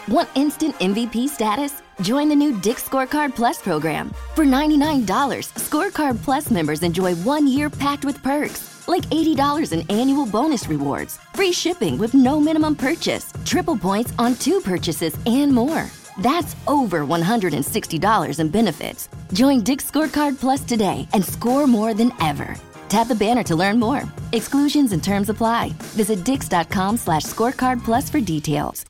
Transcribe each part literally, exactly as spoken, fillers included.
Want instant M V P status? Join the new Dick's Scorecard Plus program. For ninety-nine dollars, Scorecard Plus members enjoy one year packed with perks, like eighty dollars in annual bonus rewards, free shipping with no minimum purchase, triple points on two purchases, and more. That's over one hundred sixty dollars in benefits. Join Dick's Scorecard Plus today and score more than ever. Tap the banner to learn more. Exclusions and terms apply. Visit dix.com slash scorecard plus for details.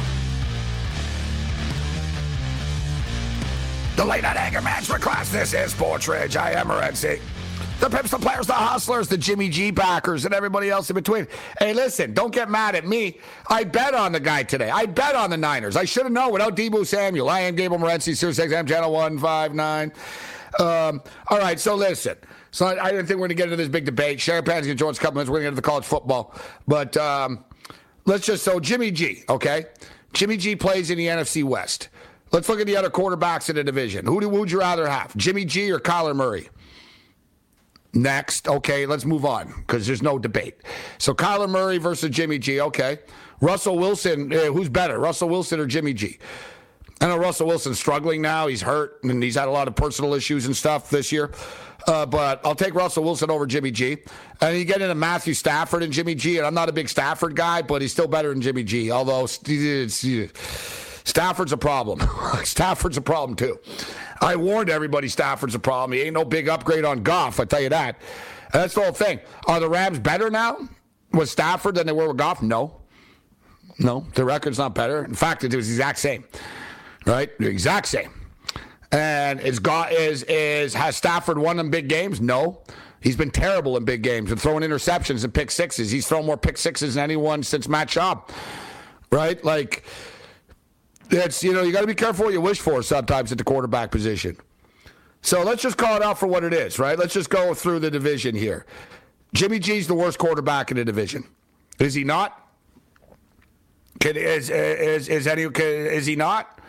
The late night anger management class. This is Sports Rage. I am Morency. The Pips, the Players, the Hustlers, the Jimmy G backers, and everybody else in between. Hey, listen, don't get mad at me. I bet on the guy today. I bet on the Niners. I should have known without Deebo Samuel. I am Gabriel Morency, Sirius X M Channel one fifty-nine. Um, all right, so listen. So I, I didn't think we're going to get into this big debate. Sheripan's going to join us a couple minutes. We're going to get into the college football. But um, let's just, so Jimmy G, okay? Jimmy G plays in the N F C West. Let's look at the other quarterbacks in the division. Who do, would you rather have, Jimmy G or Kyler Murray? Next, okay, let's move on because there's no debate. So Kyler Murray versus Jimmy G, okay. Russell Wilson, uh, who's better, Russell Wilson or Jimmy G? I know Russell Wilson's struggling now. He's hurt, and he's had a lot of personal issues and stuff this year. Uh, but I'll take Russell Wilson over Jimmy G. And you get into Matthew Stafford and Jimmy G, and I'm not a big Stafford guy, but he's still better than Jimmy G, although it's, Stafford's a problem. Stafford's a problem, too. I warned everybody Stafford's a problem. He ain't no big upgrade on Goff, I tell you that. And that's the whole thing. Are the Rams better now with Stafford than they were with Goff? No. No, the record's not better. In fact, it was the exact same. Right? The exact same. And is, Goff, is, is, has Stafford won in big games? No. He's been terrible in big games and throwing interceptions and pick sixes. He's thrown more pick sixes than anyone since Matt Schaub. Right? Like... It's, you know, you got to be careful what you wish for sometimes at the quarterback position. So let's just call it out for what it is, right? Let's just go through the division here. Jimmy G's the worst quarterback in the division. Is he not? Can, is, is, is, any, can, is he not?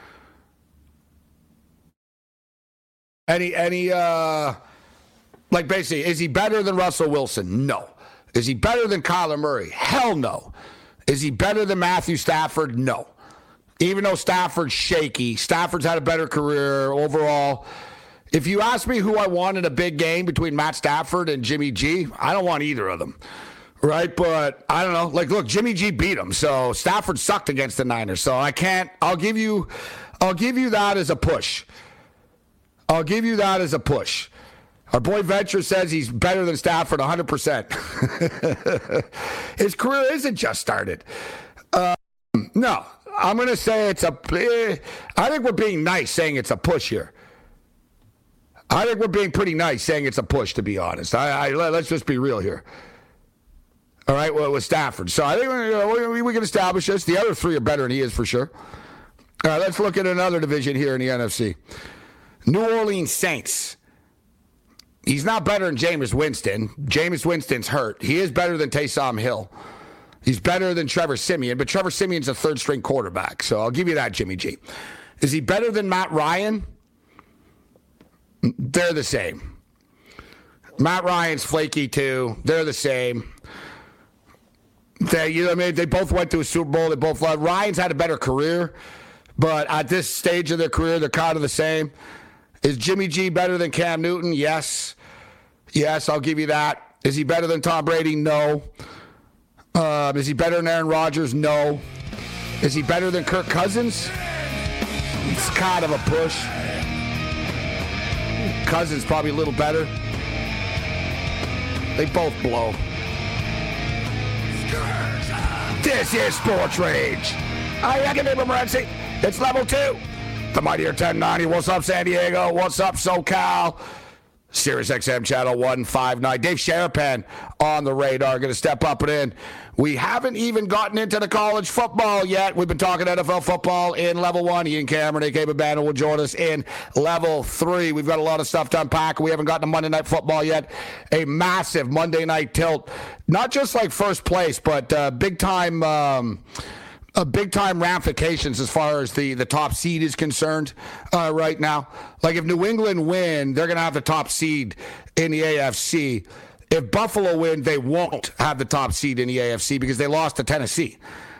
Any, any, uh, like basically, is he better than Russell Wilson? No. Is he better than Kyler Murray? Hell no. Is he better than Matthew Stafford? No. Even though Stafford's shaky, Stafford's had a better career overall. If you ask me who I want in a big game between Matt Stafford and Jimmy G, I don't want either of them, right? But I don't know. Like, look, Jimmy G beat him, so Stafford sucked against the Niners. So I can't. I'll give you, I'll give you that as a push. I'll give you that as a push. Our boy Venture says he's better than Stafford, one hundred percent. His career isn't just started. Uh, no. I'm going to say it's a, I think we're being nice saying it's a push here. I think we're being pretty nice saying it's a push, to be honest. I, I let's just be real here. All right, well, with Stafford. So I think we, we can establish this. The other three are better than he is for sure. All right, let's look at another division here in the N F C. New Orleans Saints. He's not better than Jameis Winston. Jameis Winston's hurt. He is better than Taysom Hill. He's better than Trevor Siemian, but Trevor Siemian's a third-string quarterback, so I'll give you that, Jimmy G. Is he better than Matt Ryan? They're the same. Matt Ryan's flaky, too. They're the same. They, you know what I mean? They both went to a Super Bowl. They both loved. Ryan's had a better career, but at this stage of their career, they're kind of the same. Is Jimmy G better than Cam Newton? Yes. Yes, I'll give you that. Is he better than Tom Brady? No. Um, is he better than Aaron Rodgers? No. Is he better than Kirk Cousins? It's kind of a push. Cousins probably a little better. They both blow. This is Sports Rage. I am Gabriel Morency. It's level two. The Mightier ten ninety. What's up, San Diego? What's up, SoCal? Sirius X M Channel one fifty-nine. Dave Sharapan on the radar, going to step up and in. We haven't even gotten into the college football yet. We've been talking N F L football in level one. Ian Cameron, A K Babano, will join us in level three. We've got a lot of stuff to unpack. We haven't gotten to Monday Night Football yet. A massive Monday night tilt. Not just like first place, but uh, big time... Um, Uh, big-time ramifications as far as the, the top seed is concerned uh, right now. Like, if New England win, they're going to have the top seed in the A F C. If Buffalo win, they won't have the top seed in the A F C because they lost to Tennessee.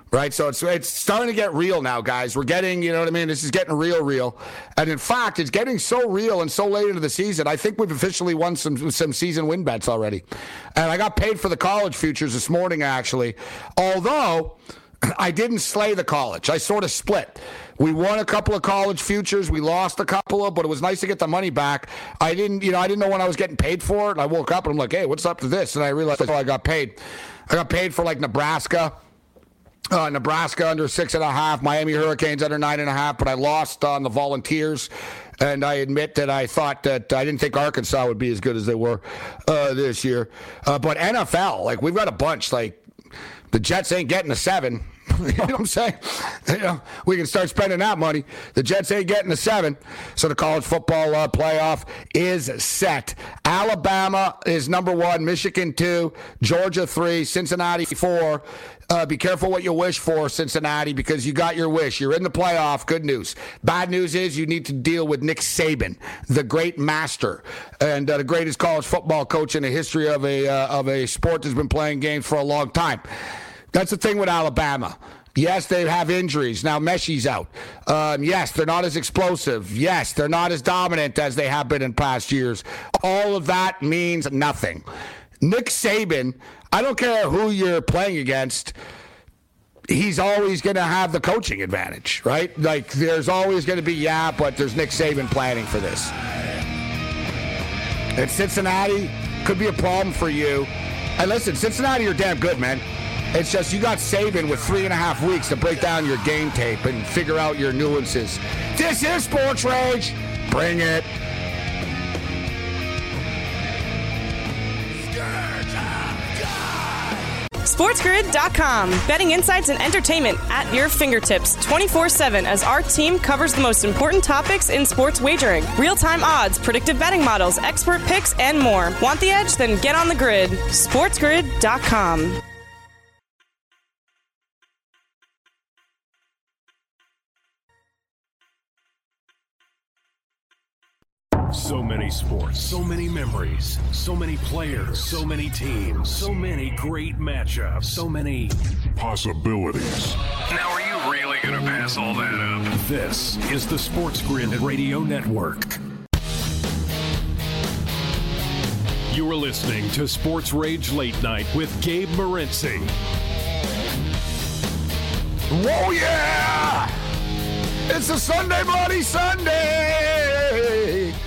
right? So it's it's starting to get real now, guys. We're getting, you know what I mean? This is getting real, real. And in fact, it's getting so real and so late into the season, I think we've officially won some some season win bets already. And I got paid for the college futures this morning, actually. Although I didn't slay the college. I sort of split. We won a couple of college futures. We lost a couple of, but it was nice to get the money back. I didn't, you know, I didn't know when I was getting paid for it. And I woke up and I'm like, hey, what's up to this? And I realized, oh, I got paid. I got paid for like Nebraska. Uh, Nebraska under six and a half, Miami Hurricanes under nine and a half, but I lost on the Volunteers. And I admit that I thought that I didn't think Arkansas would be as good as they were uh, this year. Uh, but N F L, like we've got a bunch. Like the Jets ain't getting a seven. You know what I'm saying? You know, we can start spending that money. The Jets ain't getting a seven. So the college football uh, playoff is set. Alabama is number one, Michigan two, Georgia three, Cincinnati four. Uh, be careful what you wish for, Cincinnati, because you got your wish. You're in the playoff. Good news. Bad news is you need to deal with Nick Saban, the great master and uh, the greatest college football coach in the history of a uh, of a sport that's been playing games for a long time. That's the thing with Alabama. Yes, they have injuries. Now Meshie's out. Um, yes, they're not as explosive. Yes, they're not as dominant as they have been in past years. All of that means nothing. Nick Saban, I don't care who you're playing against, he's always going to have the coaching advantage, right? Like, there's always going to be, yeah, but there's Nick Saban planning for this. And Cincinnati could be a problem for you. And listen, Cincinnati are damn good, man. It's just you got Saban with three and a half weeks to break down your game tape and figure out your nuances. This is Sports Rage. Bring it. SportsGrid dot com. Betting insights and entertainment at your fingertips twenty-four seven as our team covers the most important topics in sports wagering. Real-time odds, predictive betting models, expert picks, and more. Want the edge? Then get on the grid. SportsGrid dot com. So many sports, so many memories, so many players, so many teams, so many great matchups, so many possibilities. Now, are you really going to pass all that up? This is the Sports Grid Radio Network. You are listening to Sports Rage Late Night with Gabe Morency. Whoa, yeah! It's a Sunday Bloody Sunday!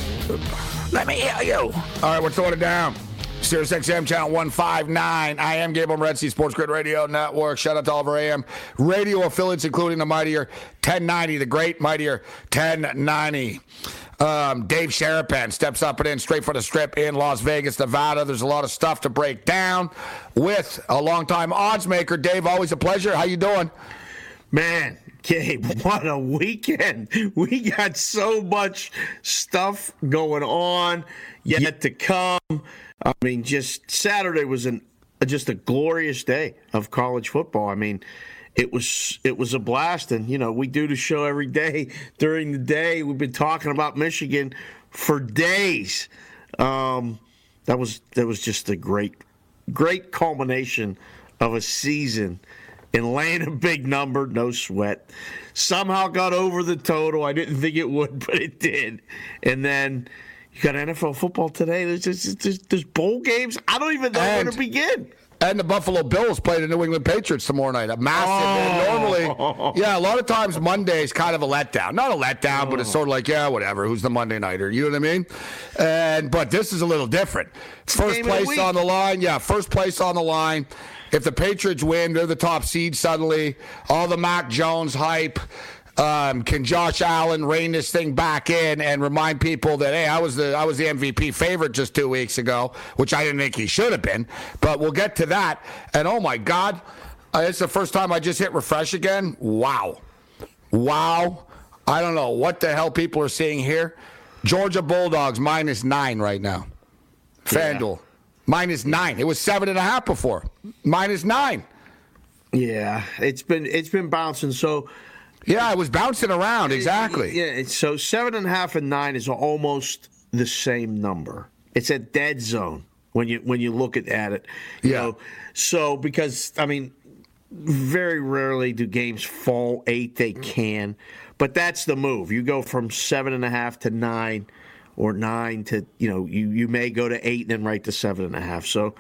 Let me hear you. All right, we're throwing it down. Sirius X M channel one fifty-nine. I am Gabe Morency, Sports Grid Radio Network. Shout out to all of our A M radio affiliates, including the mightier ten ninety, the great mightier ten ninety. Um, Dave Sharapan steps up and in straight for the strip in Las Vegas, Nevada. There's a lot of stuff to break down with a longtime odds maker. Dave, always a pleasure. How you doing? Man, Gabe, what a weekend. We got so much stuff going on yet to come. I mean, just Saturday was an just a glorious day of college football. I mean, it was it was a blast. And, you know, we do the show every day during the day. We've been talking about Michigan for days. Um, that was that was just a great, great culmination of a season. And laying a big number, no sweat. Somehow got over the total. I didn't think it would, but it did. And then you got N F L football today. There's just, there's, there's bowl games. I don't even know and, where to begin. And the Buffalo Bills play the New England Patriots tomorrow night. A massive. Oh. Normally, yeah, a lot of times Monday is kind of a letdown. Not a letdown, oh. but it's sort of like, yeah, whatever. Who's the Monday nighter? You know what I mean? And but this is a little different. First place on the line. Yeah, first place on the line. If the Patriots win, they're the top seed suddenly. All the Mac Jones hype. Um, can Josh Allen rein this thing back in and remind people that, hey, I was the I was the M V P favorite just two weeks ago, which I didn't think he should have been. But we'll get to that. And, oh, my God, uh, it's the first time I just hit refresh again. Wow. Wow. I don't know what the hell people are seeing here. Georgia Bulldogs minus nine right now. Yeah. FanDuel. Minus nine. It was seven and a half before. Minus nine. Yeah, it's been it's been bouncing. So, yeah, it was bouncing around. Exactly. Yeah. It's, so seven and a half and nine is almost the same number. It's a dead zone when you when you look at, at it. You yeah. know? So because I mean, very rarely do games fall eight. They can, but that's the move. You go from seven and a half to nine, or nine to you know you you may go to eight and then right to seven and a half. So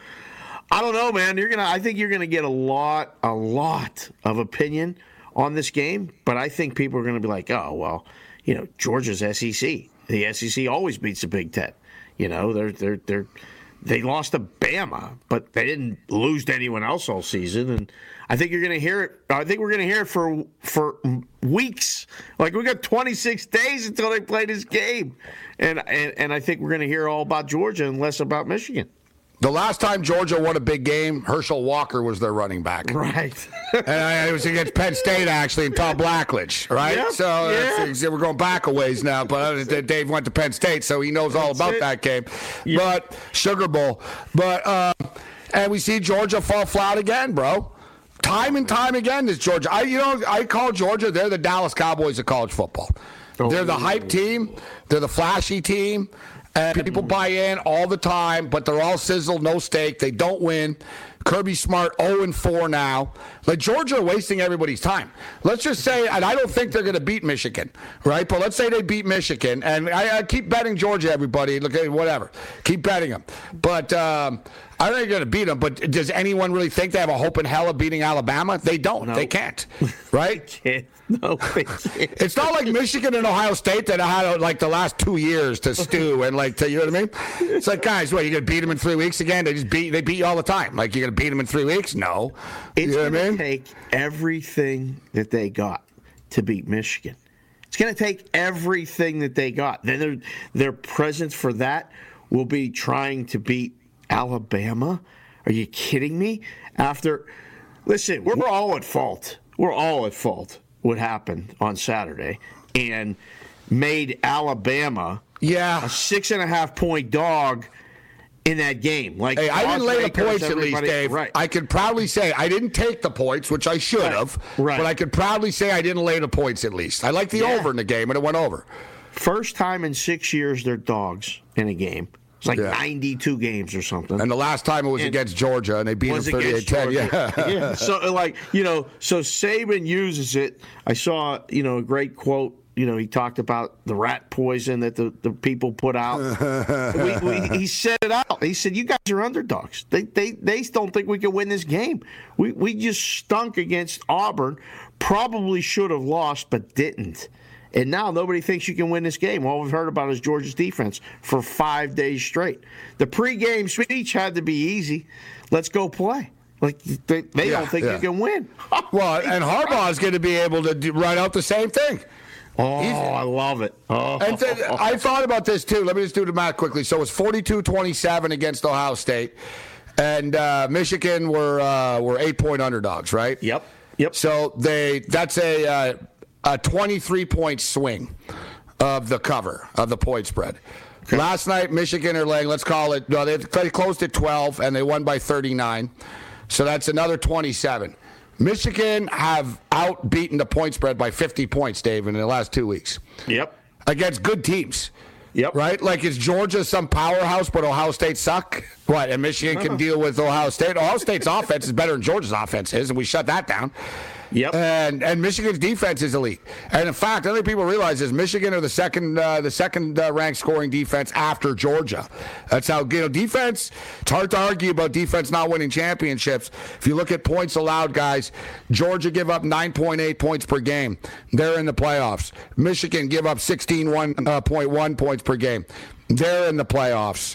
I don't know, man. You're gonna I think you're gonna get a lot a lot of opinion on this game, but I think people are gonna be like, oh well, you know Georgia's S E C. The S E C always beats the Big Ten. You know they're they're they're. They lost to Bama, but they didn't lose to anyone else all season. And I think you're going to hear it. I think we're going to hear it for for weeks. Like we got twenty-six days until they play this game, and and, and I think we're going to hear all about Georgia and less about Michigan. The last time Georgia won a big game, Herschel Walker was their running back. Right. And it was against Penn State, actually, and Tom Blackledge, right? Yep, so yeah. that's, we're going back a ways now, but Dave went to Penn State, so he knows all That's about it. that game. Yep. But Sugar Bowl. But um, and we see Georgia fall flat again, bro. Time and time again, this Georgia. I, you know, I call Georgia, they're the Dallas Cowboys of college football. Oh. They're the hype team. They're the flashy team. And people buy in all the time, but they're all sizzle, no steak. They don't win. Kirby Smart oh and four now. Like Georgia are wasting everybody's time. Let's just say, and I don't think they're going to beat Michigan, right? But let's say they beat Michigan, and I, I keep betting Georgia. Everybody, look at whatever, keep betting them. But um, I don't think they're going to beat them. But does anyone really think they have a hope in hell of beating Alabama? They don't. No. They can't, right? Can't. No, they can't. It's not like Michigan and Ohio State that had like the last two years to stew and like to, you know what I mean? It's like, guys, what, you gonna beat them in three weeks again? They just beat they beat you all the time. Like you're gonna beat them in three weeks? No. It's you know gonna what I mean? take everything that they got to beat Michigan. It's gonna take everything that they got. Then their their presence for that will be trying to beat Alabama. Are you kidding me? After, listen, we're all at fault. We're all at fault. What happened on Saturday and made Alabama yeah. a six and a half point dog in that game. Like, hey, I didn't lay the points at least, Dave. Right. I could proudly say I didn't take the points, which I should right. have. Right. But I could proudly say I didn't lay the points at least. I liked the yeah. over in the game, and it went over. First time in six years they're dogs in a game. It's like yeah. ninety-two games or something. And the last time it was and against Georgia, and they beat them thirty-eight ten. Yeah. yeah. So, like, you know, so Saban uses it. I saw, you know, a great quote. You know, he talked about the rat poison that the, the people put out. we, we, he said it out. He said, you guys are underdogs. They they they don't think we can win this game. We, we just stunk against Auburn. Probably should have lost, but didn't. And now nobody thinks you can win this game. All we've heard about is Georgia's defense for five days straight. The pregame speech had to be easy. Let's go play. Like they, they yeah, don't think yeah. you can win. Well, and Harbaugh is going to be able to do, write out the same thing. Oh, He's, I love it. Oh. And th- I thought about this too. Let me just do the math quickly. So it's forty-two twenty-seven against Ohio State, and uh, Michigan were uh, were eight point underdogs, right? Yep. Yep. So they that's a. Uh, A twenty-three point swing of the cover of the point spread. Okay. Last night, Michigan are laying, let's call it, no, they, they closed at twelve, and they won by thirty-nine. So that's another twenty-seven. Michigan have outbeaten the point spread by fifty points, Dave, in the last two weeks. Yep. Against good teams. Yep. Right? Like, is Georgia some powerhouse, but Ohio State suck? What, and Michigan can deal with Ohio State? Ohio State's offense is better than Georgia's offense is, and we shut that down. Yep. And and Michigan's defense is elite. And in fact, I think people realize is Michigan are the second uh, the second uh, ranked scoring defense after Georgia. That's how, you know, defense, it's hard to argue about defense not winning championships. If you look at points allowed, guys, Georgia give up nine point eight points per game. They're in the playoffs. Michigan give up sixteen point one points per game. They're in the playoffs.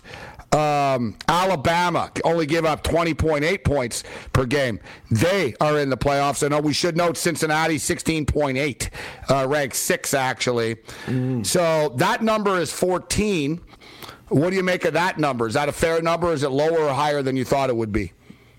Um, Alabama only give up twenty point eight points per game. They are in the playoffs. And we should note Cincinnati sixteen point eight, uh, ranked six actually. Mm. So that number is fourteen. What do you make of that number? Is that a fair number? Is it lower or higher than you thought it would be?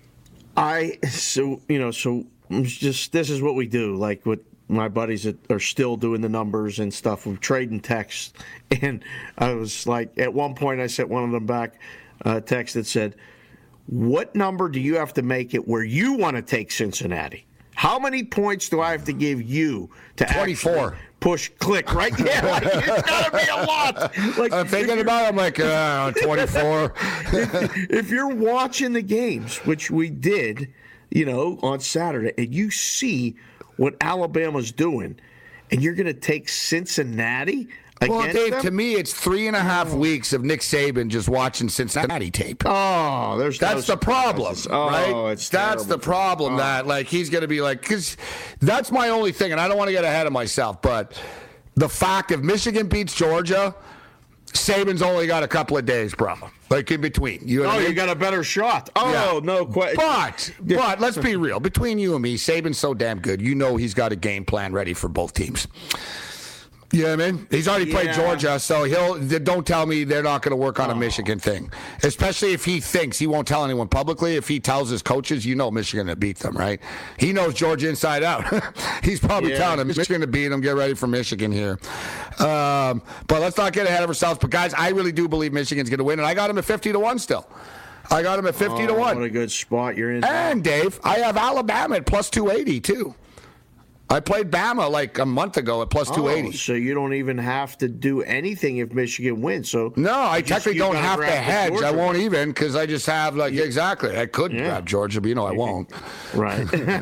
I so you know so just this is what we do. Like what my buddies that are still doing the numbers and stuff. We're trading texts. And I was like, at one point I sent one of them back a text that said, what number do you have to make it where you want to take Cincinnati? How many points do I have to give you to twenty-four push click, right? Yeah, like, it's got to be a lot. Like, I'm thinking about it, I'm like, uh, twenty-four. if, if you're watching the games, which we did, you know, on Saturday, and you see what Alabama's doing, and you're going to take Cincinnati Well, against Dave, them? to me, it's three and a half weeks of Nick Saban just watching Cincinnati tape. Oh, there's That's no the problem, surprises. Oh, right? it's That's the terrible. problem. Oh. That like he's going to be like, because that's my only thing, and I don't want to get ahead of myself, but the fact if Michigan beats Georgia, Saban's only got a couple of days, bro. Like in between. You know Oh, what I you mean? got a better shot. Oh, Yeah. no question. But, but let's be real. Between you and me, Saban's so damn good. You know he's got a game plan ready for both teams. You know what I mean? He's already played Yeah. Georgia, so he'll. Don't tell me they're not going to work on a Michigan thing. Especially if he thinks he won't tell anyone publicly. If he tells his coaches, you know Michigan to beat them, right? He knows Georgia inside out. He's probably Yeah. telling them Michigan to beat them. Get ready for Michigan here. Um, but let's not get ahead of ourselves. But guys, I really do believe Michigan's going to win, and I got him at fifty to one still. I got him at fifty to Oh, one. What a good spot you're in. And Dave, I have Alabama at plus two eighty too. I played Bama like a month ago at plus two eighty. Oh, so you don't even have to do anything if Michigan wins. So No, I you just- technically you don't gotta have to grab the hedge. I Georgia won't even because I just have like exactly. I could Yeah. grab Georgia, but you know I won't. Right.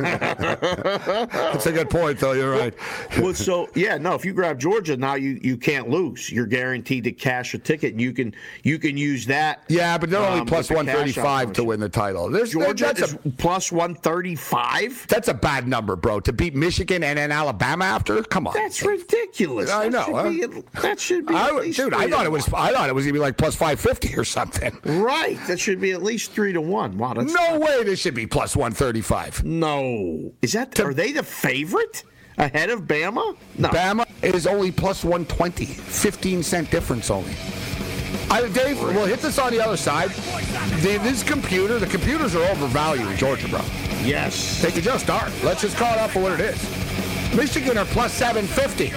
That's a good point, though. You're right. Well, so yeah, no. If you grab Georgia now, you, you can't lose. You're guaranteed to cash a ticket, and you can you can use that. Yeah, but they're only um, plus with the one cash thirty-five to option. win the title. There's, Georgia that's is a plus one thirty-five. that's a bad number, bro. To beat Michigan and then Alabama after, come on. That's ridiculous. I That know, should huh? be at- that should be. I, at would- least dude, I three thought to it was. one. I thought it was gonna be like plus five fifty or something. Right. That should be at least three to one. Wow. That's No way. This should be plus one thirty-five. no. Is that? Are they the favorite ahead of Bama? No. Bama is only plus one twenty. fifteen cent difference only. I, Dave, we'll hit this on the other side. The, this computer, the computers are overvalued in Georgia, bro. Yes. They just are. Let's just call it out for what it is. Michigan are plus seven fifty.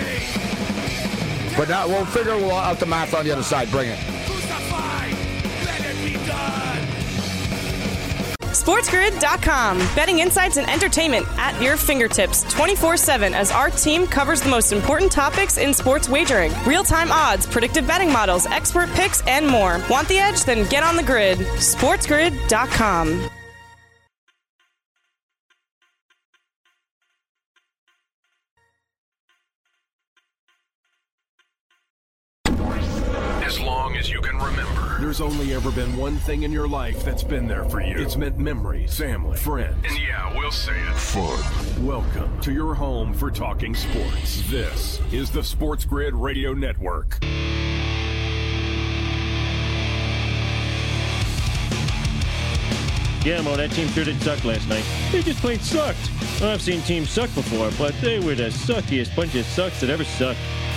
But now we'll figure out the math on the other side. Bring it. SportsGrid dot com. Betting insights and entertainment at your fingertips twenty-four seven as our team covers the most important topics in sports wagering. Real-time odds, predictive betting models, expert picks, and more. Want the edge? Then get on the grid. SportsGrid dot com. As long as you can remember. There's only ever been one thing in your life that's been there for you. It's meant memories, family, friends. And yeah, we'll say it. Fun. Welcome to your home for talking sports. This is the Sports Grid Radio Network. Yeah, Mo, that team sure did suck last night. They just plain sucked. Well, I've seen teams suck before, but they were the suckiest bunch of sucks that ever sucked.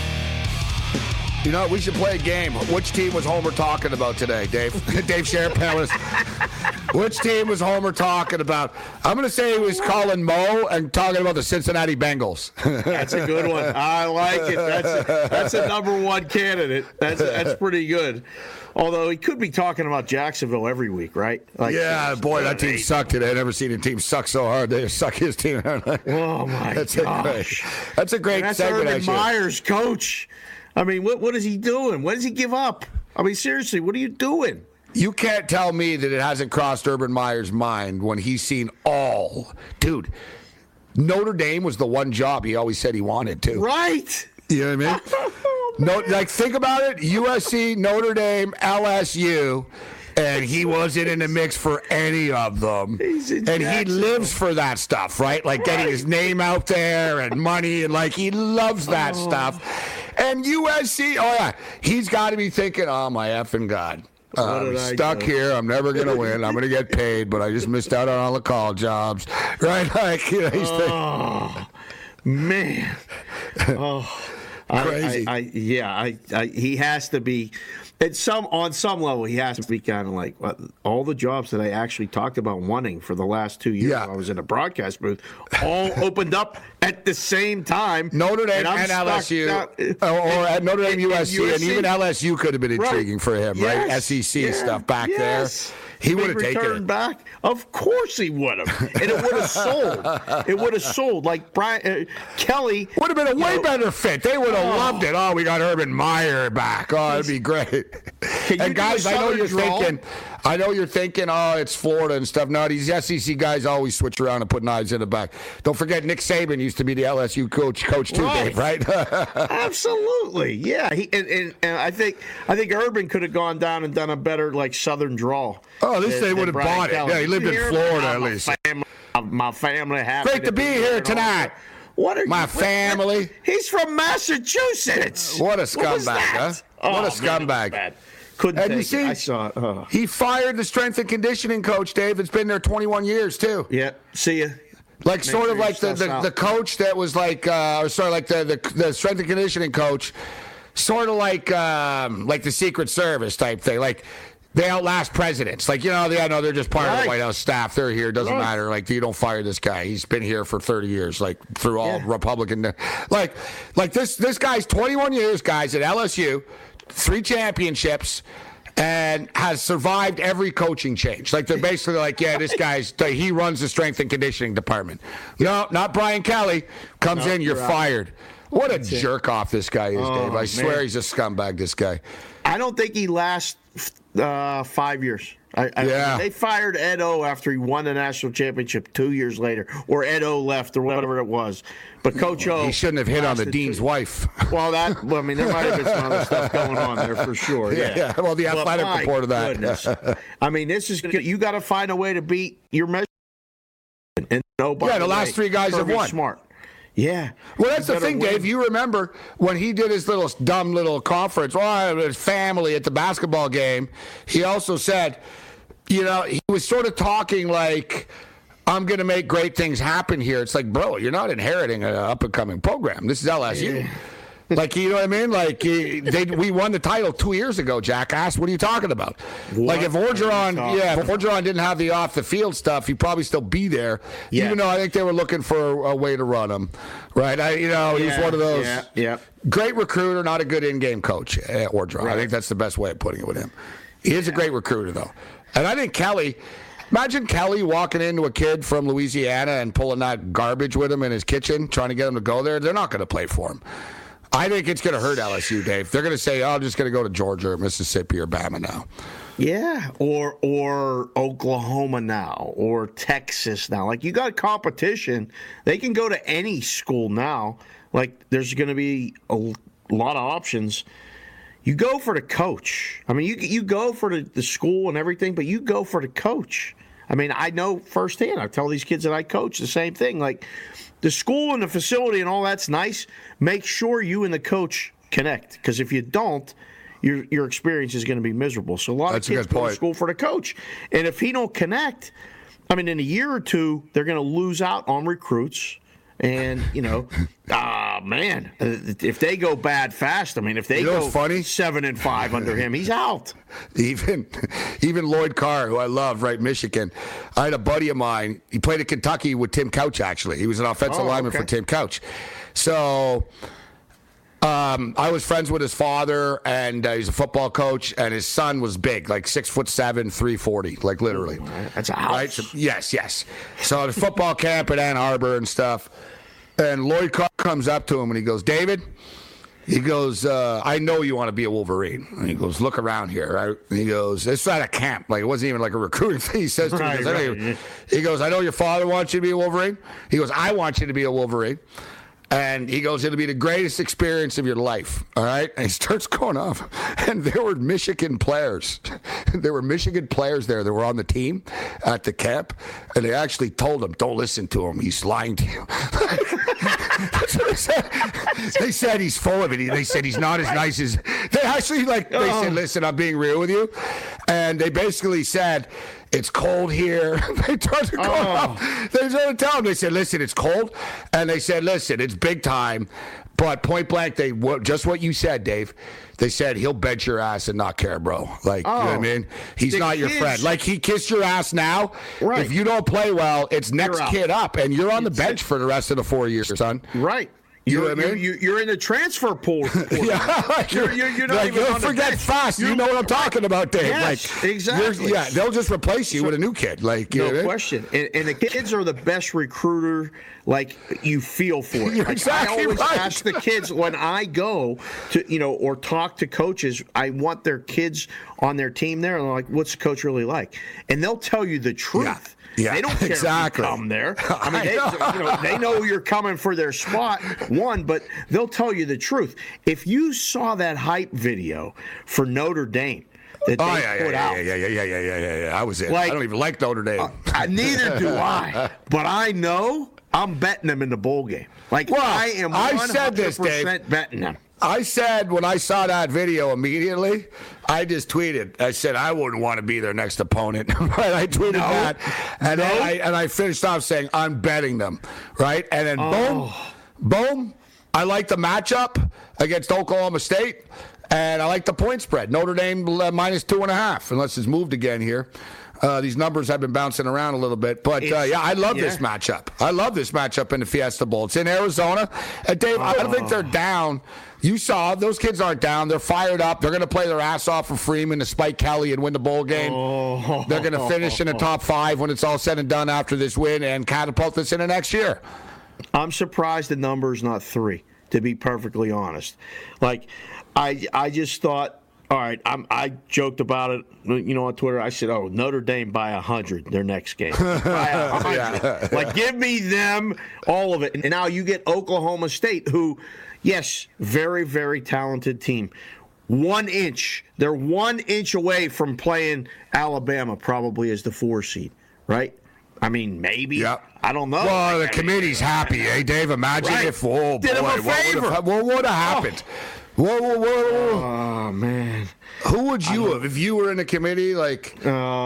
You know, we should play a game. Which team was Homer talking about today, Dave? Dave Sharapan was. Which team was Homer talking about? I'm going to say he was calling Mo and talking about the Cincinnati Bengals. That's a good one. I like it. That's a, that's a number one candidate. That's that's pretty good. Although he could be talking about Jacksonville every week, right? Like, Yeah, boy, that team sucked today. I've never seen a team suck so hard. They suck his team. Oh my that's gosh! A great, that's a great And that's segment. Urban actually. Meyer's coach. I mean, what what is he doing? What does he give up? I mean, seriously, what are you doing? You can't tell me that it hasn't crossed Urban Meyer's mind when he's seen all, dude. Notre Dame was the one job he always said he wanted to. Right. You know what I mean? No, like think about it: U S C, Notre Dame, L S U, and he wasn't in the mix for any of them. He's in and he Jacksonville. lives for that stuff, right? Like getting his name out there and money, and like he loves that Oh. stuff. And U S C, oh yeah, he's got to be thinking, "Oh my effing God." Uh, did I'm I stuck do? here. I'm never going to win. I'm going to get paid, but I just missed out on all the call jobs. Right? Like, you know, he's thinking, Oh man. Oh. I- Crazy. I, I, yeah, I, I, he has to be. At some on some level, he has to be kind of like what, all the jobs that I actually talked about wanting for the last two years. Yeah. When I was in a broadcast booth, all opened up at the same time. Notre Dame I'm and, stuck L S U, down- or, or at Notre Dame, and U S C, and U S C. even L S U could have been Right. intriguing for him, right? Yes. S E C Yeah. stuff back Yes. there. He would have Big taken return it. back. Of course he would have, and it would have sold. It would have sold. Like Brian uh, Kelly Would have been a you way know, better fit. They would have Oh. loved it. Oh, we got Urban Meyer back. Oh, that'd be great. And guys, I know you're draw? thinking, I know you're thinking, oh, it's Florida and stuff. No, these S E C guys always switch around and put knives in the back. Don't forget, Nick Saban used to be the L S U coach, coach too, Right. Dave, right? Absolutely, yeah. He, and, and, and I think I think Urban could have gone down and done a better like Southern draw. Oh, at least than- they than would have Brian bought it. Kelly. Yeah, he lived in Here, Florida my at least. Family, my family happy Great to be here tonight. What are My you, family. He's from Massachusetts. What a was scumbag, that? huh? What a Oh, man, scumbag. bad. Couldn't And take you see, it. I saw it. Oh. he fired the strength and conditioning coach, Dave. It's been there twenty-one years, too. Yeah, see ya. Like Make sort sure of your like the, stuff's the, out. the coach that was like, uh, or sorry, like the, the the strength and conditioning coach, sort of like um, like the Secret Service type thing. Like they outlast presidents. Like, you know, they, I know they're just part of Right. the White House staff. They're here. Doesn't Right. matter. Like, you don't fire this guy. He's been here for thirty years, like through all Yeah. Republican. Like, like this this guy's twenty-one years, guys, at L S U, three championships. And has survived every coaching change. Like, they're basically like, yeah, this guy's, he runs the strength and conditioning department. No, not Brian Kelly. Comes No, in, you're, you're out. fired. What a jerk off this guy is, Oh, Dave. I swear man. he's a scumbag, this guy. I don't think he lasts uh, five years. I, I, Yeah. They fired Ed O after he won the national championship two years later, or Ed O left, or whatever it was. But Coach O, He shouldn't have hit on the lasted dean's two- wife. Well, that well, I mean, there might have been some other stuff going on there for sure. Yeah, Yeah, yeah. Well, the But Athletic my reported that. goodness. I mean, this is gonna, you got to find a way to beat your measure. And no, by Yeah, the last way, three guys have Kirby won. Smart. Yeah. Well, that's You the better thing, win. Dave. You remember when he did his little dumb little conference, well, his family at the basketball game, he also said, you know, he was sort of talking like, I'm going to make great things happen here. It's like, bro, you're not inheriting an up-and-coming program. This is L S U. Like, you know what I mean? Like, he- they, we won the title two years ago, jackass. What are you talking about? What like, if are you Orgeron, talking yeah, if Orgeron didn't have the off-the-field stuff, he'd probably still be there. Yeah. Even though I think they were looking for a, a way to run him, right? I, you know, he's Yeah, one of those Yeah, yeah. great recruiter, not a good in-game coach, uh, Orgeron. I Right. think that's the best way of putting it with him. He is a great recruiter, though. And I think Kelly, imagine Kelly walking into a kid from Louisiana and pulling that garbage with him in his kitchen, trying to get him to go there. They're not going to play for him. I think it's going to hurt L S U, Dave. They're going to say, oh, I'm just going to go to Georgia or Mississippi or Bama now. Yeah, or or Oklahoma now, or Texas now. Like, you got competition. They can go to any school now. Like, there's going to be a lot of options. You go for the coach. I mean, you you go for the, the school and everything, but you go for the coach. I mean, I know firsthand. I tell these kids that I coach the same thing. Like, the school and the facility and all that's nice. Make sure you and the coach connect, because if you don't, your your experience is going to be miserable. So a lot That's a of kids good go to point. school for the coach, and if he don't connect, I mean, in a year or two, they're going to lose out on recruits. And, you know, ah, man, if they go bad fast, I mean, if they You know go what's funny? seven and five under him, he's out. Even even Lloyd Carr, who I love, right, Michigan. I had a buddy of mine. He played at Kentucky with Tim Couch, actually. He was an offensive Oh, lineman okay. for Tim Couch. So um, I was friends with his father, and uh, he's a football coach, and his son was big, like six foot seven, three forty, like literally. That's a house. Right? So, yes, yes. So at football camp at Ann Arbor and stuff, and Lloyd Carr comes up to him and he goes, David, he goes, uh, I know you want to be a Wolverine. And he goes, look around here, right? And he goes, it's not a camp. Like, it wasn't even like a recruiting thing. He says to me, Right, he, goes, right, "Hey," yeah. he goes, I know your father wants you to be a Wolverine. He goes, I want you to be a Wolverine. And he goes, it'll be the greatest experience of your life. All right. And he starts going off. And there were Michigan players. There were Michigan players there that were on the team at the camp. And they actually told him, don't listen to him. He's lying to you. That's what they said. They said he's full of it. He- They said he's not as nice as. They actually, like, they Oh. said, listen, I'm being real with you. And they basically said, it's cold here. They tried to go Oh. out. They tried to tell him. They said, listen, it's cold. And they said, listen, it's big time. But point blank, they what, just what you said, Dave. They said he'll bench your ass and not care, bro. Like, you know what I Oh. mean? He's The not your kids- friend. Like, he kissed your ass now. Right. If you don't play well, it's next You're out. kid up, and you're on the It's bench it. for the rest of the four years, son. Right. You You're, know what I mean? you're, you're in the transfer pool. yeah, you're, you're, you're not like, even you'll on the forget bench. fast. You You're- know what I'm talking about, Dave. Yes, like, exactly. Yeah, they'll just replace you with a new kid. Like, you know No what I mean? question. And, and the kids are the best recruiter. Like, you feel for it. You're Like, exactly I always right. ask the kids when I go to, you know, or talk to coaches, I want their kids on their team there. And they're like, what's the coach really like? And they'll tell you the truth. Yeah. Yeah, they don't care exactly. if you come there. I mean, I they, know. you know, they know you're coming for their spot, one, but they'll tell you the truth. If you saw that hype video for Notre Dame that they Oh, yeah, put yeah, out, yeah, yeah, yeah, yeah, yeah, yeah, yeah, yeah. I was in. Like- I don't even like Notre Dame. Uh, neither do I, but I know I'm betting them in the bowl game. Like, Well, I am I one hundred percent said this, Dave. betting them. I said when I saw that video immediately, I just tweeted. I said I wouldn't want to be their next opponent. Right? I tweeted No. that, and No. then I and I finished off saying I'm betting them. Right? And then boom, Oh. boom. I like the matchup against Oklahoma State, and I like the point spread. Notre Dame uh, minus two and a half, unless it's moved again here. Uh, these numbers have been bouncing around a little bit. But, uh, It's- yeah, I love this yeah. matchup. I love this matchup in the Fiesta Bowl. It's in Arizona. And, Dave, I don't think they're down. You saw those kids aren't down. They're fired up. They're going to play their ass off for Freeman to spike Kelly and win the bowl game. Oh. They're going to finish in the top five when it's all said and done after this win and catapult this into next year. I'm surprised the number's not three, to be perfectly honest. Like, I I just thought, all right, I'm, I joked about it, you know, on Twitter. I said, oh, Notre Dame by one hundred their next game. By one hundred. Yeah. Like, give me them, all of it. And now you get Oklahoma State, who, yes, very, very talented team. One inch. They're one inch away from playing Alabama, probably as the four seed, right? I mean, maybe. Yep. I don't know. Well, the I mean, committee's happy, eh, Dave? Imagine Right. if, oh, Did boy, him a what would favor. have, what would have happened? Whoa, whoa, whoa. Oh, man. Who would you have if you were in a committee? Like,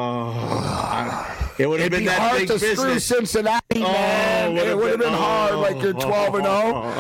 Oh, it would have it'd been be that hard big to screw business. Cincinnati, man. would've It would have been- been hard. oh. Like you're twelve and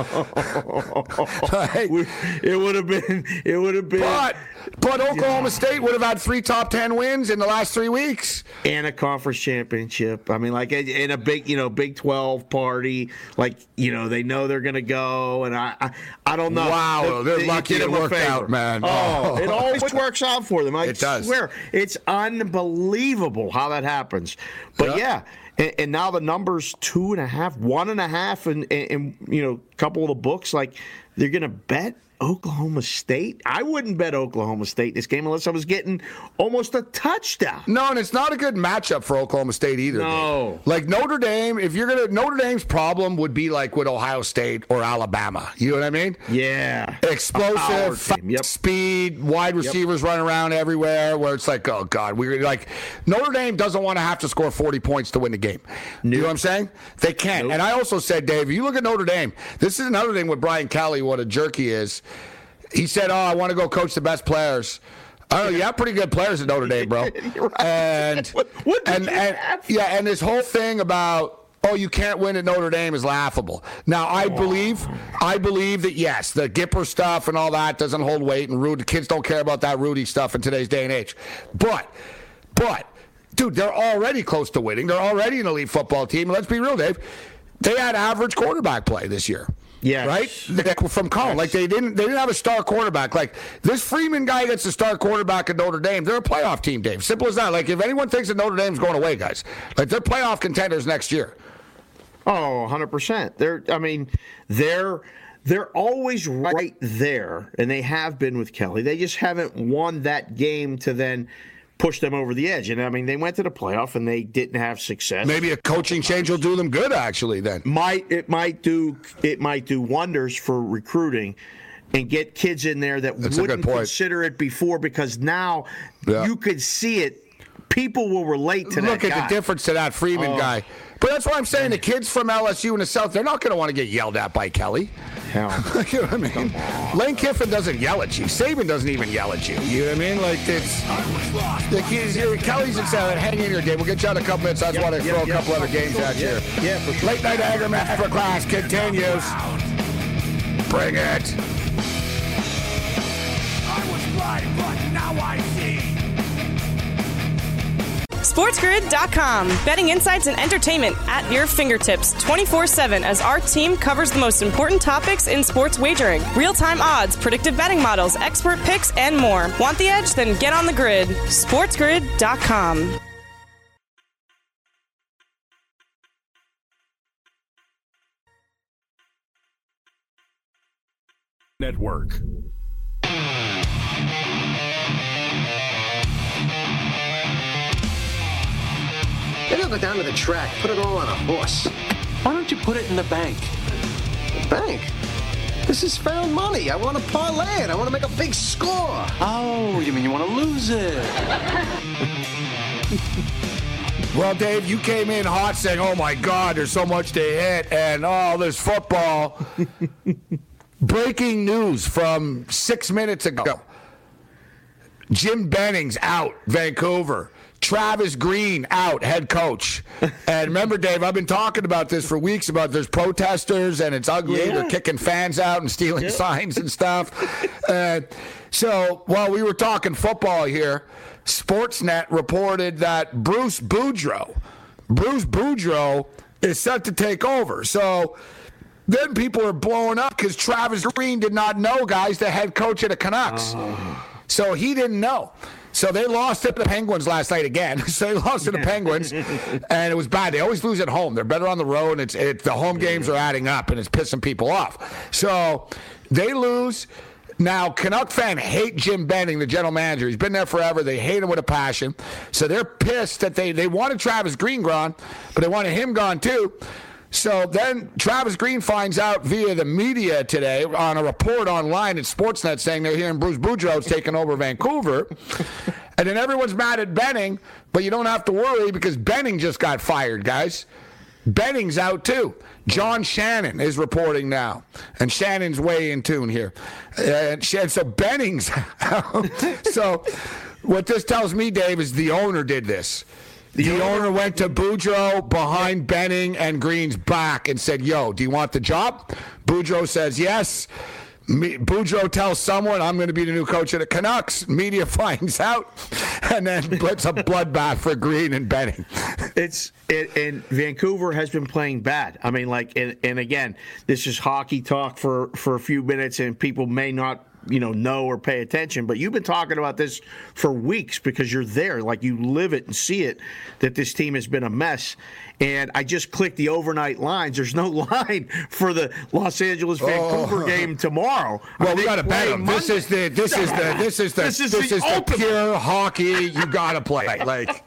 zero. It would have been. It would have been. But but Oklahoma State would have had three top ten wins in the last three weeks. And a conference championship. I mean, like in a big, you know, Big twelve party. Like, you know, they know they're going to go, and I, I, I don't know. Wow, they're They- lucky did it them a worked favor. out, man. Oh, it always works out for them. I It does. swear, it's unbelievable how that happens. But Yeah. yeah. And, and now the number's two and a half, one and a half, and, and, and you know, a couple of the books, like they're going to bet Oklahoma State. I wouldn't bet Oklahoma State this game unless I was getting almost a touchdown. No, and it's not a good matchup for Oklahoma State either. No. Dave. Like Notre Dame, if you're gonna Notre Dame's problem would be like with Ohio State or Alabama. You know what I mean? Yeah. A power Explosive, fast team, yep. speed, wide receivers running around everywhere. Where it's like, oh god, we're like Notre Dame doesn't want to have to score forty points to win the game. You know what I'm saying? They can't. Nope. And I also said, Dave, you look at Notre Dame. This is another thing with Brian Kelly. What a jerk he is. He said, "Oh, I want to go coach the best players." I don't know. You have pretty good players at Notre Dame, bro. You're right. And What- what did and, you and have? yeah, and this whole thing about oh, you can't win at Notre Dame is laughable. Now, I believe, I believe that yes, the Gipper stuff and all that doesn't hold weight, and Rudy, kids don't care about that Rudy stuff in today's day and age. But, but, dude, they're already close to winning. They're already an elite football team. Let's be real, Dave. They had average quarterback play this year. Yes. Right? Like, from Colin. Like they didn't they didn't have a star quarterback. Like this Freeman guy gets a star quarterback at Notre Dame. They're a playoff team, Dave. Simple as that. Like if anyone thinks that Notre Dame's going away, guys, like they're playoff contenders next year. Oh, one hundred percent. They're I mean, they're they're always right there, and they have been with Kelly. They just haven't won that game to then push them over the edge. And I mean, they went to the playoff and they didn't have success. Maybe a coaching change will do them good, actually. Then might it might do it might do wonders for recruiting and get kids in there that That's a good wouldn't point. consider it before, because now Yeah. you could see it. People will relate to that. look at guy. the difference to that Freeman Oh. guy. But that's why I'm saying the kids from L S U in the South, they're not going to want to get yelled at by Kelly. Hell. You know what I mean? Lane Kiffin doesn't yell at you. Saban doesn't even yell at you. You know what I mean? Like, it's... The kids, Kelly's at uh, hang in here, Dave. We'll get you out in a couple minutes. I just want to yep, throw yep. a couple other games at Yeah, you. yeah, for sure. Late Night Anger Masterclass continues. Bring it. I was blind, but now I see. SportsGrid dot com. Betting insights and entertainment at your fingertips twenty-four seven as our team covers the most important topics in sports wagering. Real-time odds, predictive betting models, expert picks, and more. Want the edge? Then get on the grid. SportsGrid dot com. Network. Maybe I'll go down to the track, put it all on a horse. Why don't you put it in the bank? The bank? This is found money. I want to parlay it. I want to make a big score. Oh, you mean you want to lose it? Well, Dave, you came in hot saying, oh, my God, there's so much to hit, and all oh, this football. Breaking news from six minutes ago. Jim Benning's out, Vancouver. Travis Green out, head coach. And remember, Dave, I've been talking about this for weeks about there's protesters and it's ugly. Yeah. They're kicking fans out and stealing yeah. signs and stuff. uh, so while we were talking football here, Sportsnet reported that Bruce Boudreau, Bruce Boudreau is set to take over. So then people are blowing up because Travis Green did not know, guys, the head coach of the Canucks. Oh. So he didn't know. So they lost to the Penguins last night again. So they lost to the Penguins, and it was bad. They always lose at home. They're better on the road, and it's, it, the home games are adding up, and it's pissing people off. So they lose. Now, Canuck fans hate Jim Benning, the general manager. He's been there forever. They hate him with a passion. So they're pissed that they, they wanted Travis Green gone, but they wanted him gone too. So then Travis Green finds out via the media today on a report online at Sportsnet saying they're hearing Bruce Boudreau's taking over Vancouver. And then everyone's mad at Benning, but you don't have to worry because Benning just got fired, guys. Benning's out too. John Shannon is reporting now. And Shannon's way in tune here. And so Benning's out. So what this tells me, Dave, is the owner did this. The, the owner, owner went to Boudreau behind Benning and Green's back and said, yo, do you want the job? Boudreau says yes. Me, Boudreau tells someone, I'm going to be the new coach of the Canucks. Media finds out, and then it's a bloodbath for Green and Benning. It's it, and Vancouver has been playing bad. I mean, like, and, and again, this is hockey talk for, for a few minutes, and people may not you know, know or pay attention, but you've been talking about this for weeks because you're there, like you live it and see it, that this team has been a mess. And I just clicked the overnight lines. There's no line for the Los Angeles Vancouver oh. game tomorrow. Well, we got to bet them. This is the this is the this is the this is, this the, is the pure hockey you got to play. Like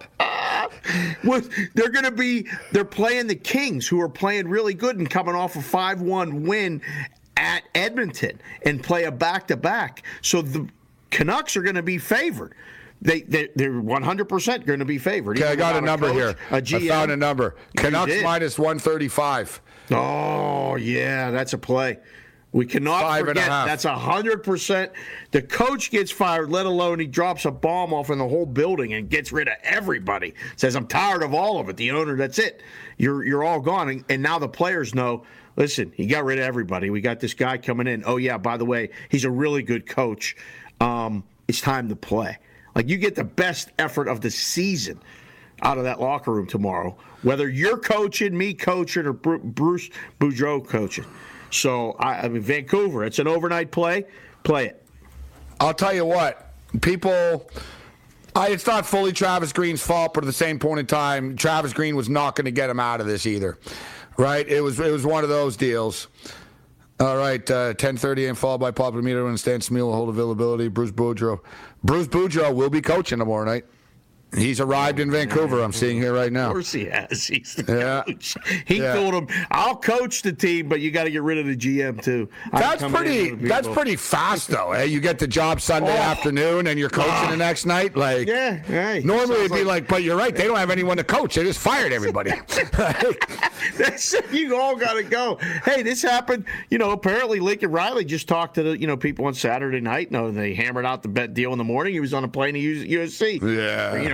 With, they're going to be they're playing the Kings, who are playing really good and coming off a five one win at Edmonton and play a back-to-back. So the Canucks are going to be favored. They, they, they're one hundred percent going to be favored. Okay, I got a number coach, here. A G M. I found a number. Canucks minus one thirty-five. Oh, yeah, that's a play. We cannot Five forget that's one hundred percent. The coach gets fired, let alone he drops a bomb off in the whole building and gets rid of everybody. Says, I'm tired of all of it. The owner, that's it. You're, you're all gone. And, and now the players know, listen, he got rid of everybody. We got this guy coming in. Oh, yeah, by the way, he's a really good coach. Um, it's time to play. Like, you get the best effort of the season out of that locker room tomorrow, whether you're coaching, me coaching, or Bruce Boudreau coaching. So, I, I mean, Vancouver, it's an overnight play. Play it. I'll tell you what, people, I, it's not fully Travis Green's fault, but at the same point in time, Travis Green was not going to get him out of this either. Right? It was it was one of those deals. All right, uh, ten thirty a.m. followed by popular meter and Stan Smeel, hold availability. Bruce Boudreau. Bruce Boudreau will be coaching tomorrow night. He's arrived in Vancouver. I'm seeing here right now. Of course he has. He's the yeah. coach. He yeah. told him, "I'll coach the team, but you got to get rid of the G M too." That's pretty. That's pretty fast, though. Eh? You get the job Sunday oh. afternoon, and you're coaching oh. the next night. Like, yeah, hey, normally it'd be like, like, but you're right. They don't have anyone to coach. They just fired everybody. That's, you all got to go. Hey, this happened. You know, apparently Lincoln Riley just talked to the you know people on Saturday night. No, they hammered out the bet deal in the morning. He was on a plane to U S C. Yeah. You know.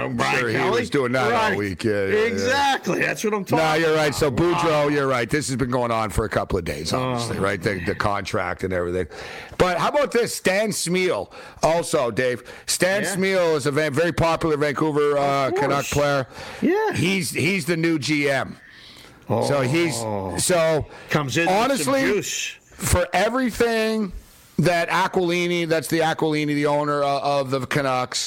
know, Brian sure Kelly. He was doing that right. all week. Yeah, yeah, exactly. Yeah. That's what I'm talking about. No, you're right. So, Boudreaux, wow. you're right. This has been going on for a couple of days, obviously, oh. right? The, the contract and everything. But how about this? Stan Smeel, also, Dave. Stan yeah. Smeel is a very popular Vancouver uh, Canuck player. Yeah. He's he's the new G M. Oh. So he's so comes in honestly with some juice. For everything that Aquilini, that's the Aquilini, the owner of the Canucks,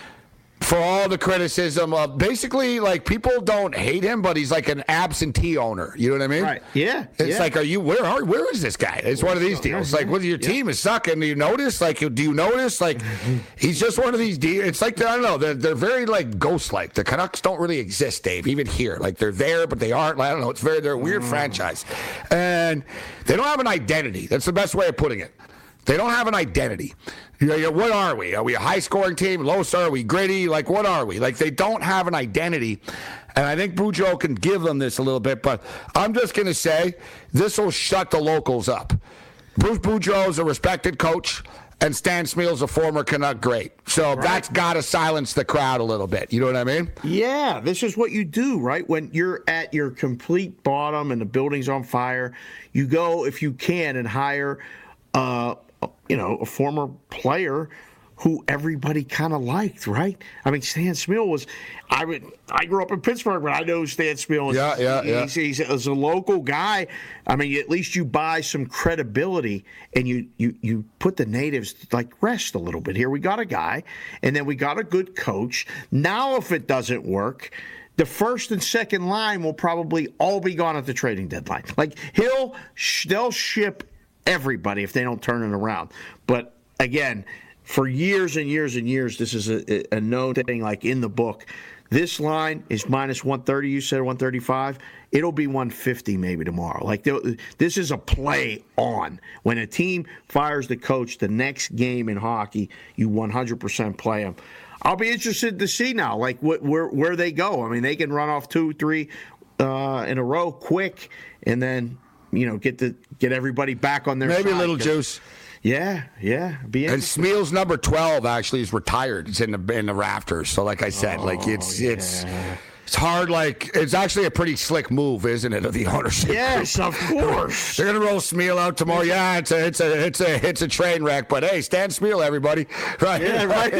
for all the criticism of basically, like, people don't hate him, but he's like an absentee owner. You know what I mean? Right. Yeah. It's yeah. like, are you, where are, where is this guy? It's one of these deals. Like, well, your yeah. team is sucking. Do you notice? Like, do you notice? Like, he's just one of these deals. It's like, I don't know, they're, they're very, like, ghost-like. The Canucks don't really exist, Dave, even here. Like, they're there, but they aren't. I don't know. It's very, they're a weird mm. franchise. And they don't have an identity. That's the best way of putting it. They don't have an identity. You know, what are we? Are we a high-scoring team? Low star? Are we gritty? Like, what are we? Like, they don't have an identity. And I think Boudreaux can give them this a little bit. But I'm just going to say this will shut the locals up. Bruce Boudreaux is a respected coach, and Stan Smeal's a former Canuck great. So right. that's got to silence the crowd a little bit. You know what I mean? Yeah, this is what you do, right? When you're at your complete bottom and the building's on fire, you go, if you can, and hire uh, – you know, a former player who everybody kind of liked, right? I mean, Stan Smeel was, I would, I grew up in Pittsburgh, but I know Stan Smeel. Yeah, yeah, yeah. He's, he's, he's a local guy. I mean, at least you buy some credibility and you, you, you put the natives, like, rest a little bit here. We got a guy, and then we got a good coach. Now, if it doesn't work, the first and second line will probably all be gone at the trading deadline. Like, he'll, they'll ship everybody if they don't turn it around. But again, for years and years and years, this is a, a known thing, like in the book. This line is minus one thirty. You said one thirty-five. It'll be one fifty maybe tomorrow. Like, this is a play on. When a team fires the coach, the next game in hockey, you one hundred percent play them. I'll be interested to see now, like, what, where where they go. I mean, they can run off two, three uh, in a row quick, and then, you know, get the get everybody back on their maybe side. a little juice. Yeah, yeah. Be and Smeal's number twelve actually is retired. It's in the in the rafters. So, like I said, oh, like it's yeah. it's. It's hard, like, it's actually a pretty slick move, isn't it, of the ownership? Yes, of course. They're going to roll Smeel out tomorrow. Yeah, it's a, it's a, it's a, it's a train wreck, but hey, Stan Smeel, everybody. Right. Yeah, right.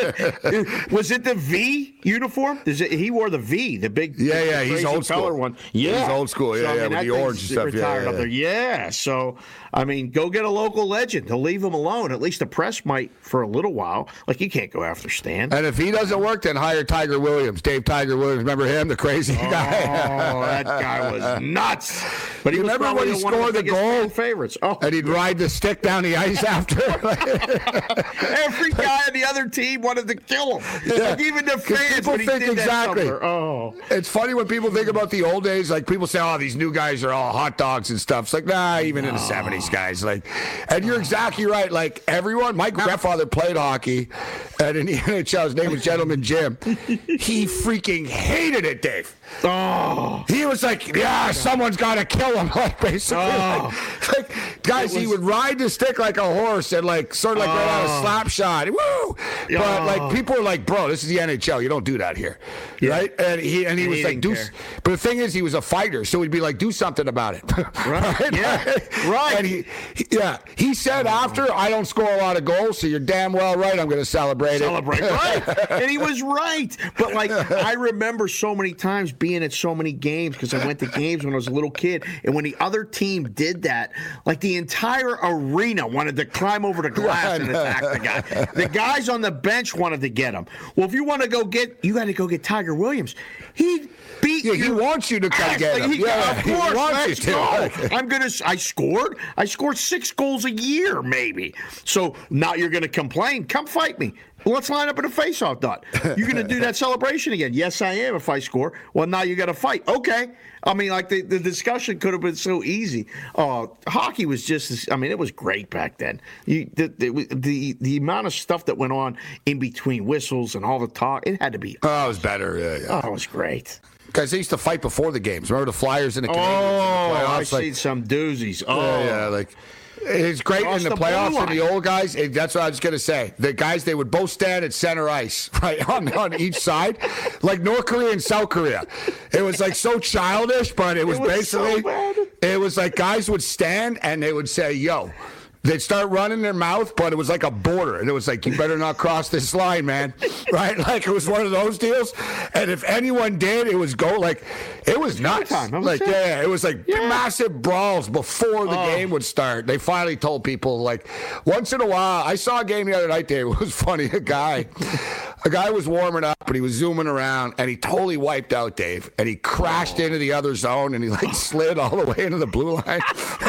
Was it the V uniform? Is it, he wore the V, the big, yeah, yeah, he's old school. One. Yeah, he's old school. Yeah, so, yeah, I mean, with the orange and stuff. Retired yeah, yeah. Up there. Yeah, so I mean, go get a local legend. They'll leave him alone. At least the press might for a little while. Like, you can't go after Stan. And if he doesn't work, then hire Tiger Williams. Dave Tiger Williams. Remember him, the crazy oh, guy? Oh, that guy was nuts. But he you was remember when he scored the goal? Favorites. Oh, and he'd ride the stick down the ice after. Every guy on the other team wanted to kill him. Yeah. Like, even the fans. People when he think did exactly. That oh, it's funny when people think about the old days. Like, people say, "Oh, these new guys are all hot dogs and stuff." It's like, nah, even no. in the seventies, guys. Like, and you're exactly right. Like, everyone, my grandfather played hockey, and in the N H L, his name was Gentleman Jim. He freaking hated it, Dave. Oh, he was like, yeah, someone's got to kill him. Like, basically, oh. like, like, guys, was, he would ride the stick like a horse and like sort of like oh. right out a slap shot. Woo! Oh. But like, people were like, bro, this is the N H L. You don't do that here, yeah. right? And he and he and was he like, do. Care. But the thing is, he was a fighter, so he'd be like, do something about it. Right? right? Yeah. Right. And he, he, yeah, he said oh. after, I don't score a lot of goals, so you're damn well right. I'm going to celebrate, celebrate it. Celebrate, right? And he was right. But like, I remember so many times being at so many games because I went to games when I was a little kid, and when the other team did that, like, the entire arena wanted to climb over the glass and attack the guy. The guys on the bench wanted to get him. Well, if you want to go get, you got to go get Tiger Williams. He beat yeah, you. He wants you to come ass. get him. He, yeah, of course, he wants let's you go. to. I'm gonna. I scored. I scored six goals a year, maybe. So now you're gonna complain. Come fight me. Let's line up in a face-off dot. You're going to do that celebration again. Yes, I am if I score. Well, now you got to fight. Okay. I mean, like, the, the discussion could have been so easy. Oh, hockey was just, I mean, it was great back then. You, the, the, the, the amount of stuff that went on in between whistles and all the talk, it had to be. Oh, it was better. Yeah, yeah. Oh, it was great. Guys, they used to fight before the games. Remember the Flyers and the Canadiens? Oh, in the I've playoffs? seen like, some doozies. Oh, yeah, yeah, like. It's great Across in the, the blue playoffs line. and the old guys. It, that's what I was going to say. The guys, they would both stand at center ice, right, on, on each side, like North Korea and South Korea. It was like so childish, but it was, It was basically, so bad. it was like guys would stand and they would say, yo. They'd start running their mouth, but it was like a border. And it was like, you better not cross this line, man. Right? Like, it was one of those deals. And if anyone did, it was go, like, it was nuts. Time. Was like, it? yeah, it was like Yeah. massive brawls before the Oh. game would start. They finally told people, like, once in a while, I saw a game the other night, Dave. It was funny. A guy, a guy was warming up, and he was zooming around, and he totally wiped out, Dave. And he crashed into the other zone, and he, like, slid all the way into the blue line.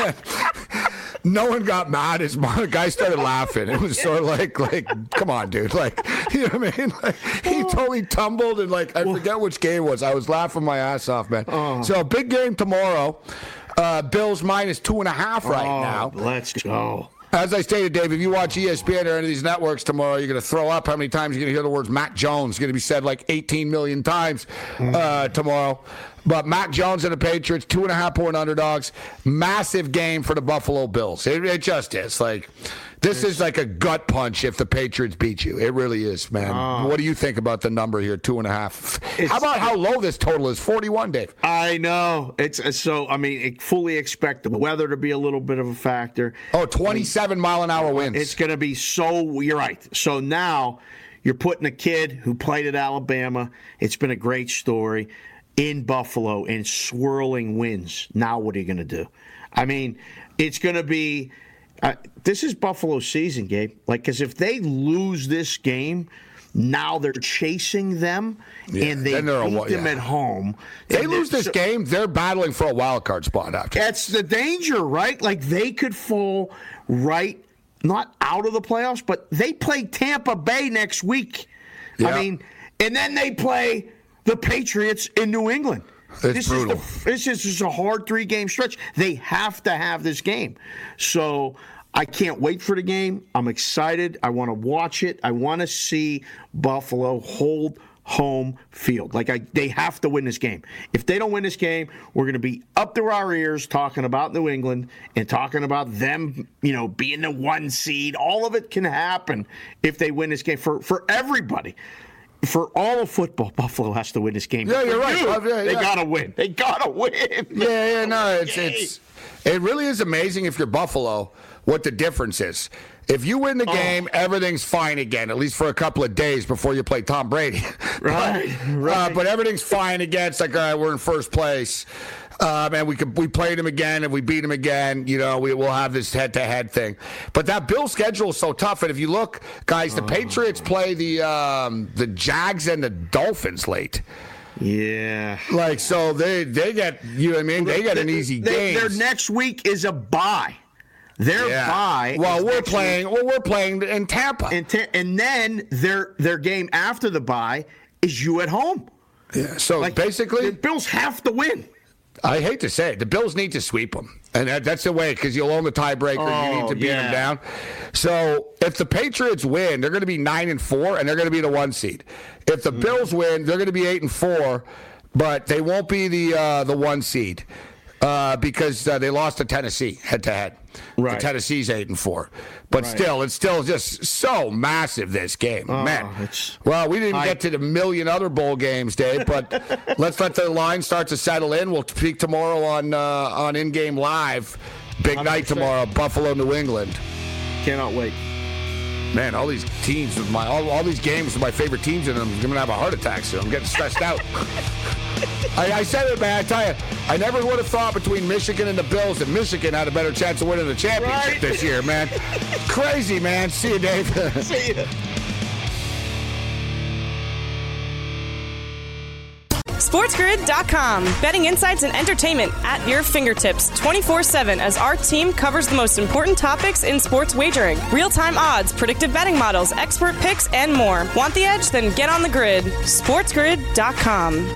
No one got mad. His mom, the guy started laughing. It was sort of like, like, come on, dude. Like, you know what I mean? Like, he totally tumbled and, like, I forget which game it was. I was laughing my ass off, man. Oh. So, big game tomorrow. Uh, Bills minus two and a half right Oh, now. Let's go. As I stated, Dave, if you watch E S P N or any of these networks tomorrow, you're going to throw up how many times you're going to hear the words Mac Jones. It's going to be said like eighteen million times uh, tomorrow. But Mac Jones and the Patriots, two and a half point underdogs. Massive game for the Buffalo Bills. It, it just is. Like, this is like a gut punch if the Patriots beat you. It really is, man. Oh. What do you think about the number here, two and a half? It's- How about how low this total is? forty-one, Dave. I know. It's uh, so, I mean, I fully expect the weather to be a little bit of a factor. Oh, twenty-seven mile an hour winds. It's going to be so, you're right. So now you're putting a kid who played at Alabama. It's been a great story in Buffalo in swirling winds. Now what are you going to do? I mean, it's going to be, uh, this is Buffalo season, Gabe. Like, because if they lose this game, now they're chasing them, Yeah, and they then they're a beat wa- them yeah. at home. They And lose this so- game, they're battling for a wild card spot after. That's the danger, right? Like, they could fall right, not out of the playoffs, but they play Tampa Bay next week. Yeah. I mean, and then they play the Patriots in New England. It's this brutal. Is the, this is just a hard three-game stretch. They have to have this game. So I can't wait for the game. I'm excited. I want to watch it. I want to see Buffalo hold home field. Like, I, they have to win this game. If they don't win this game, we're going to be up to our ears talking about New England and talking about them, you know, being the one seed. All of it can happen if they win this game for, for everybody. For all of football, Buffalo has to win this game. Yeah, For you're right. you, Uh, yeah, they yeah. gotta win. They gotta win. Yeah, yeah, no, it's it's it really is amazing if you're Buffalo what the difference is. If you win the game, everything's fine again, at least for a couple of days before you play Tom Brady. Right, Uh, right. but everything's fine again. It's like, all right, we're in first place. Um, and we could we played him again. If we beat him again, you know, we will have this head-to-head thing. But that Bill schedule is so tough. And if you look, guys, the Patriots play the um, the Jags and the Dolphins late. Yeah. Like, so they they get, you know what I mean? They get an easy They- game. Their next week is a bye. Their Yeah. bye. Well, is we're next playing. week. Well, we're playing in Tampa. and, ta- and then their their game after the bye is you at home. yeah. So Like, basically, the Bills have to win. I hate to say it, the Bills need to sweep them, and that, that's the way because you'll own the tiebreaker. you Oh, need to beat yeah. them down. So if the Patriots win, they're going to be nine and four, and they're going to be the one seed. If the Mm. Bills win, they're going to be eight and four, but they won't be the uh, the one seed uh, because uh, they lost to Tennessee head to head. Right. Tennessee's eight and four, but Right. still, it's still just so massive. This game, man. it's- Well, we didn't I- get to the million other bowl games, Dave, but let's let the line start to settle in. We'll speak tomorrow on uh, on In Game Live. Big one hundred night percent. tomorrow, Buffalo, New England. Cannot wait. Man, all these teams with my all, all these games with my favorite teams in them. I'm gonna have a heart attack soon. I'm getting stressed out. I, I said it, man. I tell you, I never would have thought between Michigan and the Bills that Michigan had a better chance of winning the championship Right. this year, man. Crazy, man. See you, Dave. See ya. SportsGrid dot com. Betting insights and entertainment at your fingertips twenty-four seven as our team covers the most important topics in sports wagering. Real-time odds, predictive betting models, expert picks, and more. Want the edge? Then get on the grid. SportsGrid dot com.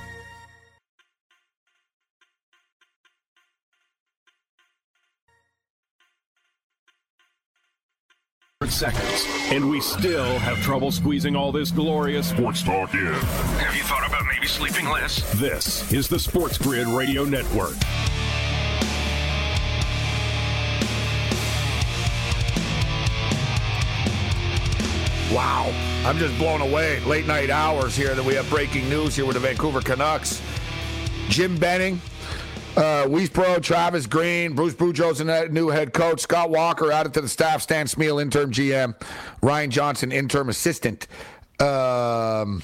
Seconds, and we still have trouble squeezing all this glorious sports talk in. Have you thought about maybe sleeping less? This is the Sports Grid Radio Network. Wow. I'm just blown away. Late night hours here that we have breaking news here with the Vancouver Canucks. Jim Benning, uh, Weisbro, Travis Green, Bruce Boudreau's the new head coach, Scott Walker added to the staff, Stan Smeal, interim G M, Ryan Johnson, interim assistant um,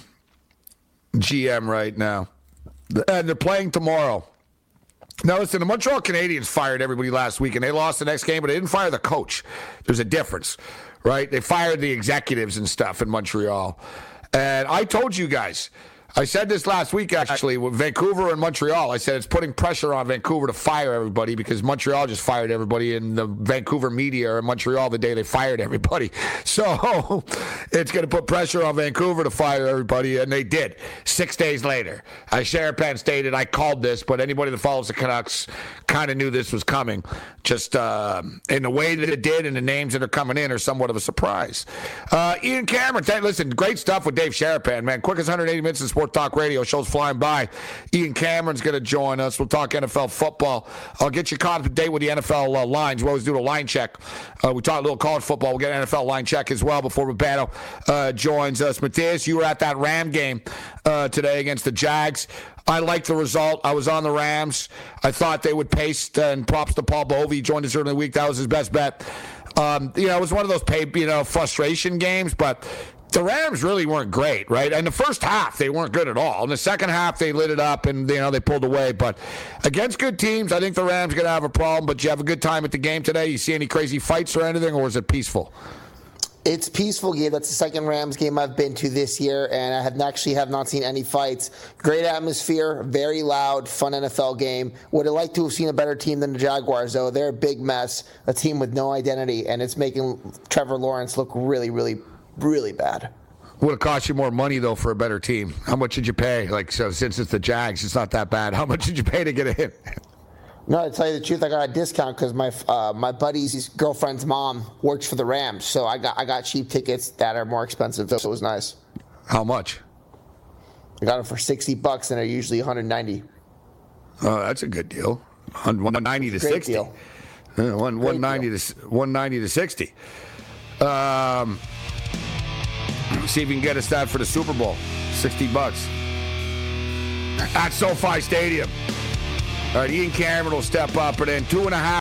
G M right now. And they're playing tomorrow. Now, listen, the Montreal Canadiens fired everybody last week, and they lost the next game, but they didn't fire the coach. There's a difference, right? They fired the executives and stuff in Montreal. And I told you guys, I said this last week, actually, with Vancouver and Montreal. I said it's putting pressure on Vancouver to fire everybody because Montreal just fired everybody in the Vancouver media in Montreal the day they fired everybody. So it's going to put pressure on Vancouver to fire everybody, and they did. Six days later, as Sherapan stated, I called this, but anybody that follows the Canucks kind of knew this was coming. Just uh, in the way that it did and the names that are coming in are somewhat of a surprise. Uh, Ian Cameron, t- listen, great stuff with Dave Sherapan, man. Quickest one hundred eighty minutes in sports. Sport Talk Radio. Show's flying by. Ian Cameron's going to join us. We'll talk N F L football. I'll get you caught up to date with the N F L uh, lines. We always do a line check. Uh, we talk a little college football. We'll get an N F L line check as well before Roberto uh, joins us. Matthias, you were at that Ram game uh, today against the Jags. I liked the result. I was on the Rams. I thought they would pace, and props to Paul Bovey. He joined us early in the week. That was his best bet. Um, you know, it was one of those pay, you know, frustration games, but the Rams really weren't great, right? In the first half, they weren't good at all. In the second half, they lit it up and, you know, they pulled away. But against good teams, I think the Rams are going to have a problem. But you have a good time at the game today? You see any crazy fights or anything, or is it peaceful? It's peaceful game. That's the second Rams game I've been to this year, and I have actually have not seen any fights. Great atmosphere, very loud, fun N F L game. Would have liked to have seen a better team than the Jaguars, though. They're a big mess, a team with no identity, and it's making Trevor Lawrence look really, really really bad. Would have cost you more money, though, for a better team. How much did you pay? Like, so since it's the Jags, it's not that bad. How much did you pay to get in? No, to tell you the truth, I got a discount because my uh, my buddy's girlfriend's mom works for the Rams, so I got I got cheap tickets that are more expensive. So it was nice. How much? I got them for sixty bucks, and they're usually one hundred ninety. Oh, that's a good deal. one ninety to Great sixty. Deal. Uh, one one ninety to one ninety to sixty. Um, see if you can get us that for the Super Bowl. Sixty bucks at SoFi Stadium. All right, Ian Cameron will step up, and then two and a half.